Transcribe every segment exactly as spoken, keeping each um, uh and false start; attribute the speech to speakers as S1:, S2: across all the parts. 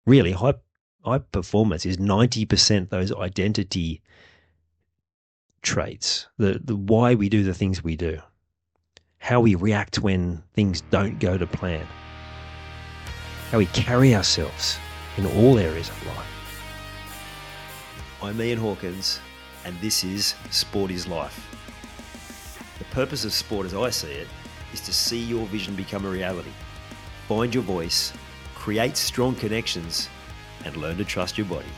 S1: really high high performance is ninety percent those identity traits, the the why we do the things we do, how we react when things don't go to plan, how we carry ourselves in all areas of life. I'm Ian Hawkins, and this is Sport is Life. The purpose of sport, as I see it, is to see your vision become a reality, find your voice, create strong connections, and learn to trust your body.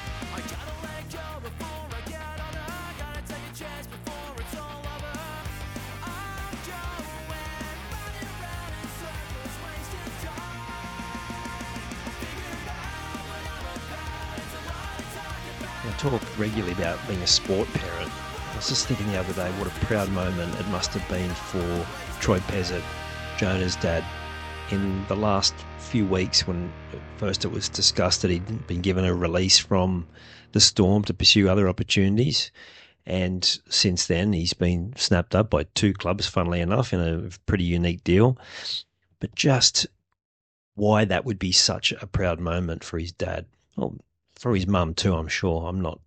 S1: I talk regularly about being a sport parent. I was just thinking the other day what a proud moment it must have been for Troy Pezzett, Jonah's dad, in the last few weeks when first it was discussed that he'd been given a release from the Storm to pursue other opportunities. And since then, he's been snapped up by two clubs, funnily enough, in a pretty unique deal. But just why that would be such a proud moment for his dad. Well, for his mum too, I'm sure. I'm not.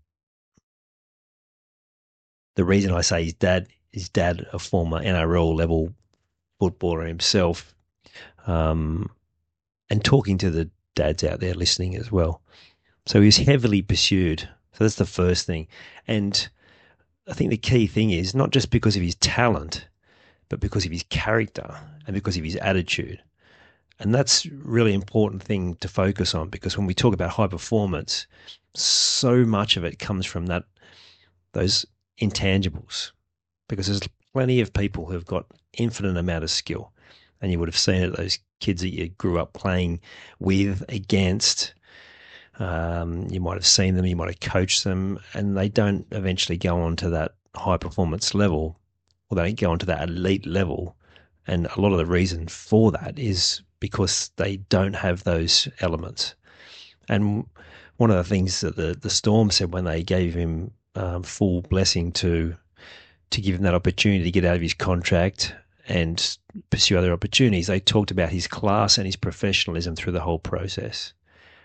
S1: The reason I say his dad, his dad, a former N R L level footballer himself, um, and talking to the dads out there listening as well. So he was heavily pursued. So that's the first thing. And I think the key thing is not just because of his talent, but because of his character and because of his attitude. And that's a really important thing to focus on, because when we talk about high performance, so much of it comes from that those intangibles, because there's plenty of people who've got infinite amount of skill, and you would have seen it, those kids that you grew up playing with, against. Um, you might have seen them, you might have coached them, and they don't eventually go on to that high performance level, or they don't go on to that elite level. And a lot of the reason for that is because they don't have those elements. And one of the things that the, the Storm said when they gave him um, full blessing to to give him that opportunity to get out of his contract and pursue other opportunities, they talked about his class and his professionalism through the whole process.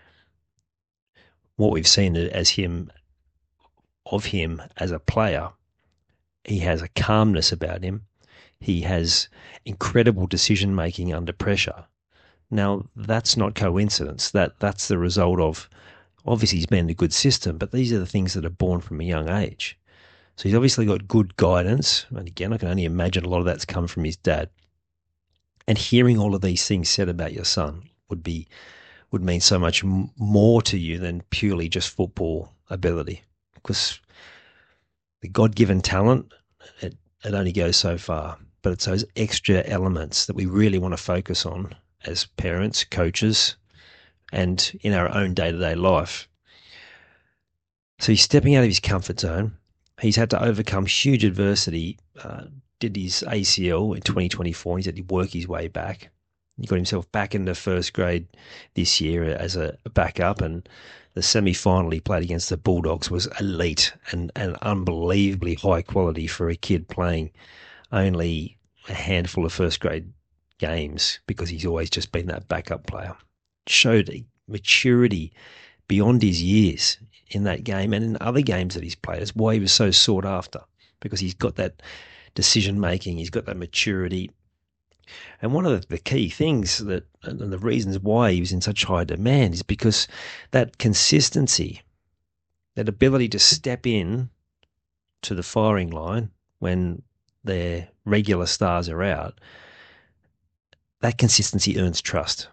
S1: What we've seen as him, of him as a player, he has a calmness about him. He has incredible decision making under pressure. Now, that's not coincidence. That that's the result of, obviously he's been in a good system, but these are the things that are born from a young age. So he's obviously got good guidance. And again, I can only imagine a lot of that's come from his dad. And hearing all of these things said about your son would be would mean so much more to you than purely just football ability, because the God-given talent, it, it only goes so far. But it's those extra elements that we really want to focus on as parents, coaches, and in our own day-to-day life. So he's stepping out of his comfort zone. He's had to overcome huge adversity. Uh, did his A C L in twenty twenty-four. He's had to work his way back. He got himself back into first grade this year as a backup, and the semi-final he played against the Bulldogs was elite and, and unbelievably high quality for a kid playing only a handful of first grade games, because he's always just been that backup player. Showed a maturity beyond his years in that game and in other games that he's played. That's why he was so sought after, because he's got that decision making, he's got that maturity. And one of the key things that, and the reasons why he was in such high demand, is because that consistency, that ability to step in to the firing line when their regular stars are out, that consistency earns trust.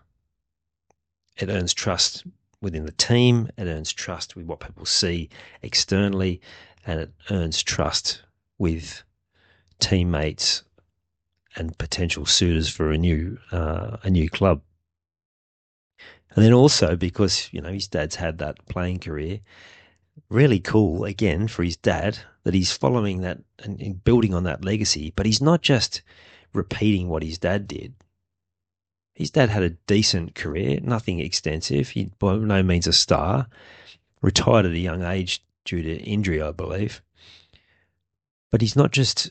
S1: It earns trust within the team, it earns trust with what people see externally, and it earns trust with teammates and potential suitors for a new uh, a new club. And then also because, you know, his dad's had that playing career, really cool, again, for his dad, that he's following that and building on that legacy, but he's not just repeating what his dad did. His dad had a decent career, nothing extensive. He by no means a star, retired at a young age due to injury, I believe. But he's not just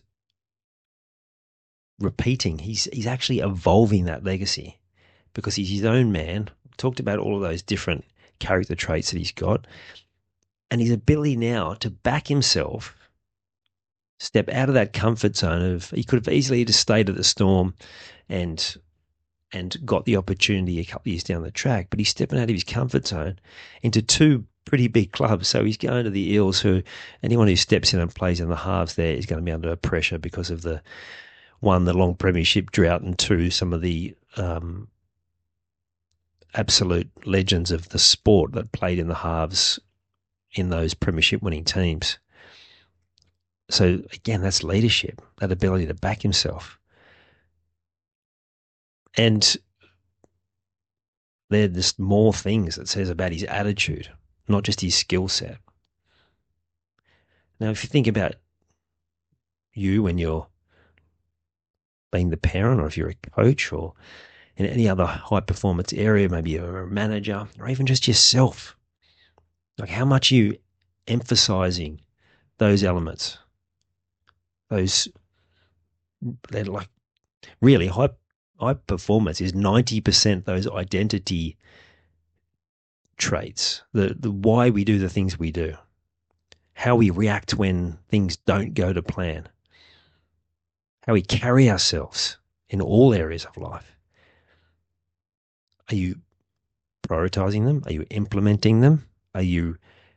S1: repeating, he's he's actually evolving that legacy, because he's his own man. Talked about all of those different character traits that he's got, and his ability now to back himself, step out of that comfort zone of, he could have easily just stayed at the Storm and and got the opportunity a couple of years down the track, but he's stepping out of his comfort zone into two pretty big clubs. So he's going to the Eels, who anyone who steps in and plays in the halves there is going to be under pressure because of the, one, the long premiership drought, and two, some of the um, absolute legends of the sport that played in the halves in those premiership winning teams. So again, that's leadership, that ability to back himself. And there are just more things that says about his attitude, not just his skill set. Now, if you think about you when you're being the parent, or if you're a coach, or in any other high performance area, maybe you're a manager, or even just yourself, like how much are you emphasizing those elements? Those, they're like really high high performance is ninety percent those identity traits, the, the why we do the things we do, how we react when things don't go to plan, how we carry ourselves in all areas of life. Are you prioritizing them? Are you implementing them? Are you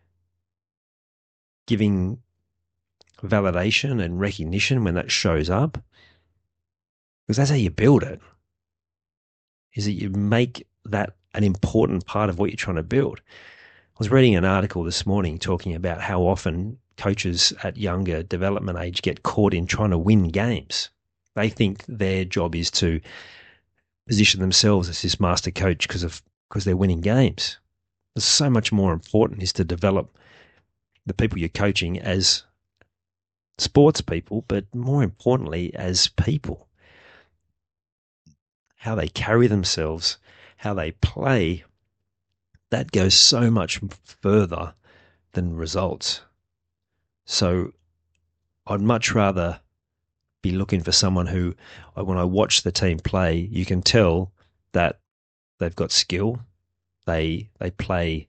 S1: giving validation and recognition when that shows up? Because that's how you build it, is that you make that an important part of what you're trying to build. I was reading an article this morning talking about how often coaches at younger development age get caught in trying to win games. They think their job is to position themselves as this master coach because of because they're winning games. It's so much more important is to develop the people you're coaching as sports people, but more importantly as people. How they carry themselves, how they play, that goes so much further than results. So I'd much rather be looking for someone who, when I watch the team play, you can tell that they've got skill. They they play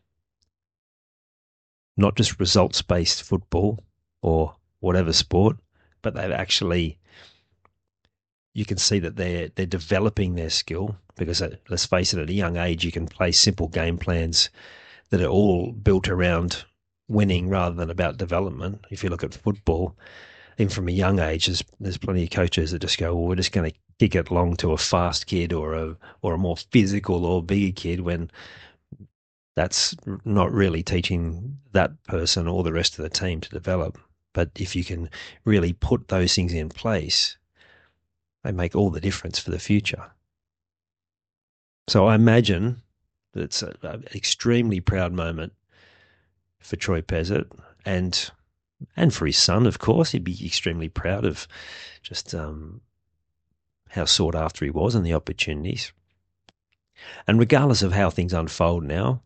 S1: not just results-based football or whatever sport, but they've actually, you can see that they're they're developing their skill, because uh, let's face it, at a young age you can play simple game plans that are all built around winning rather than about development. If you look at football, even from a young age, there's, there's plenty of coaches that just go, well, we're just going to kick it long to a fast kid or a or a more physical or bigger kid, when that's not really teaching that person or the rest of the team to develop. But if you can really put those things in place, they make all the difference for the future. So I imagine that it's an extremely proud moment for Troy Pezzett, and and for his son, of course. He'd be extremely proud of just um, how sought after he was and the opportunities. And regardless of how things unfold now,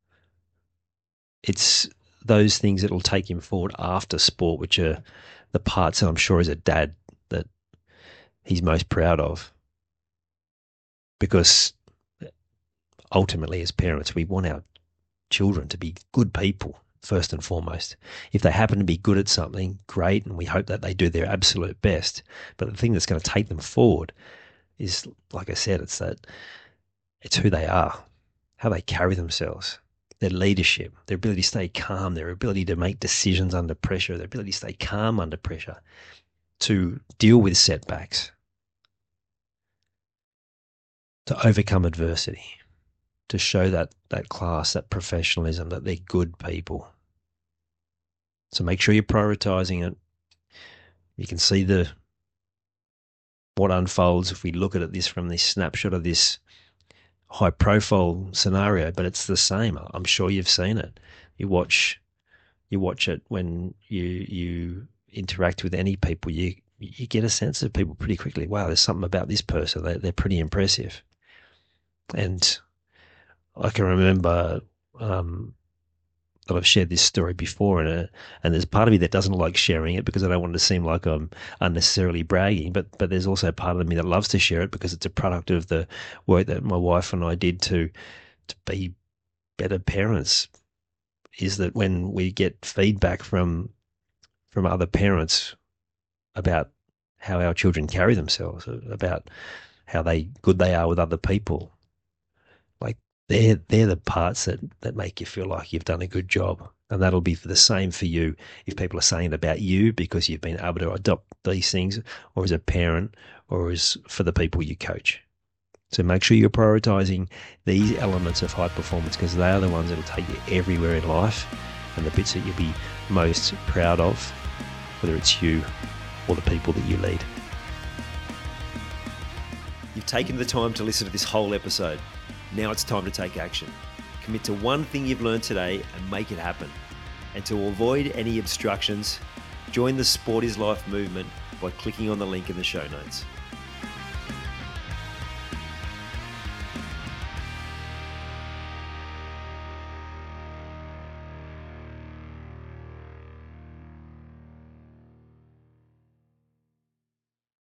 S1: it's those things that will take him forward after sport, which are the parts that I'm sure as a dad that he's most proud of. Because ultimately, as parents, we want our children to be good people, first and foremost. If they happen to be good at something, great, and we hope that they do their absolute best. But the thing that's going to take them forward is, like I said, it's that it's who they are, how they carry themselves, their leadership, their ability to stay calm, their ability to make decisions under pressure, their ability to stay calm under pressure, to deal with setbacks, to overcome adversity, to show that that class, that professionalism, that they're good people. So make sure you're prioritizing it. You can see the what unfolds if we look at it this from this snapshot of this high profile scenario, but it's the same. I'm sure you've seen it. You watch you watch it when you you interact with any people, you you get a sense of people pretty quickly. Wow, there's something about this person. They they're pretty impressive. And I can remember um, that I've shared this story before, and, uh, and there's part of me that doesn't like sharing it because I don't want it to seem like I'm unnecessarily bragging, but but there's also part of me that loves to share it because it's a product of the work that my wife and I did to to be better parents is that when we get feedback from from other parents about how our children carry themselves, about how they good they are with other people, like they're they're the parts that, that make you feel like you've done a good job. And that'll be for the same for you if people are saying it about you because you've been able to adopt these things, or as a parent, or as for the people you coach. So make sure you're prioritizing these elements of high performance, because they are the ones that will take you everywhere in life, and the bits that you'll be most proud of, whether it's you or the people that you lead. You've taken the time to listen to this whole episode. Now it's time to take action. Commit to one thing you've learned today and make it happen. And to avoid any obstructions, join the Sport is Life movement by clicking on the link in the show notes.